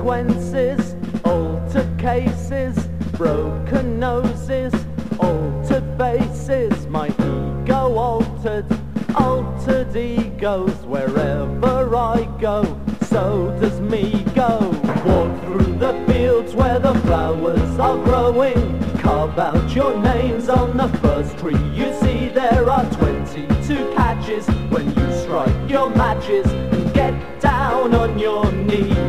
consequences, altered cases, broken noses, altered faces, my ego altered, altered egos. Wherever I go, so does me go. Walk through the fields where the flowers are growing, carve out your names on the first tree you see. There are 22 catches when you strike your matches and get down on your knees.